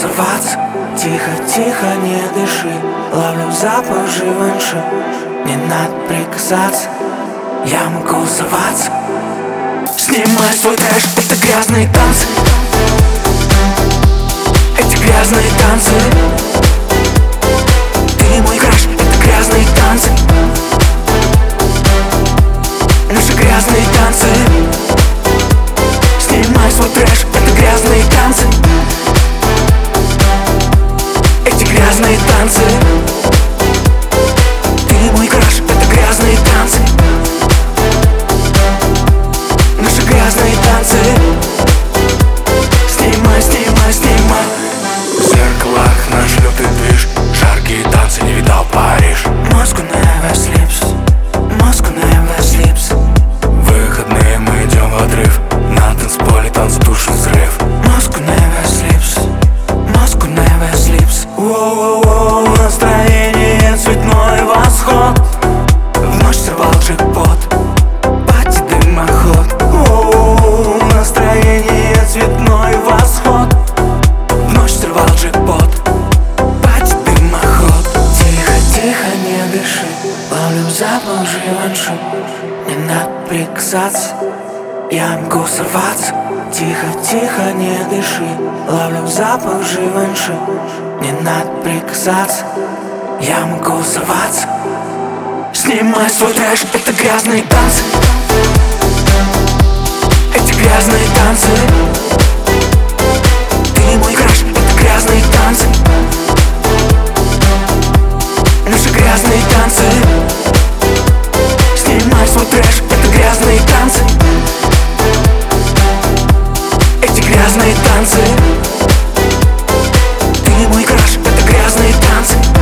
сорваться. Тихо, тихо, не дыши. Ловлю запах живанши. Не надо прикасаться, я могу сорваться. Снимай свой трэш, это грязные танцы. Эти грязные танцы. Ты мой краш, это грязные танцы. Наши грязные танцы. Снимай свой трэш, это грязные танцы. Эти грязные танцы. Ты мой краш, это грязные танцы. Наши грязные танцы. Снимай, снимай, снимай. В зеркалах наш лютый движ. Жаркие танцы, не видал Париж. Moscow never sleeps. Moscow never sleeps. Выходные мы идем в отрыв. На танцполе танцы, душный взрыв. Moscow never sleeps. Moscow never sleeps. Воу-воу-воу, настроение цветной восход. Вновь сорвал джекпот. Пати дымоход. Воу-воу, настроение цветной восход. Вновь сорвал джекпот. Пати дымоход. Тихо, тихо, не дыши. Ловлю запах живанши. Не надо прикасаться, я могу сорваться. Тихо, тихо, не дыши. Ловлю запах живанши. Не надо прикасаться, я могу сорваться. Снимай свой трэш, это грязные танцы. Эти грязные танцы. Ты мой краш, это грязные танцы. Наши грязные танцы. Снимай свой трэш, это грязные танцы. Эти грязные танцы. Ты мой краш, это грязные танцы.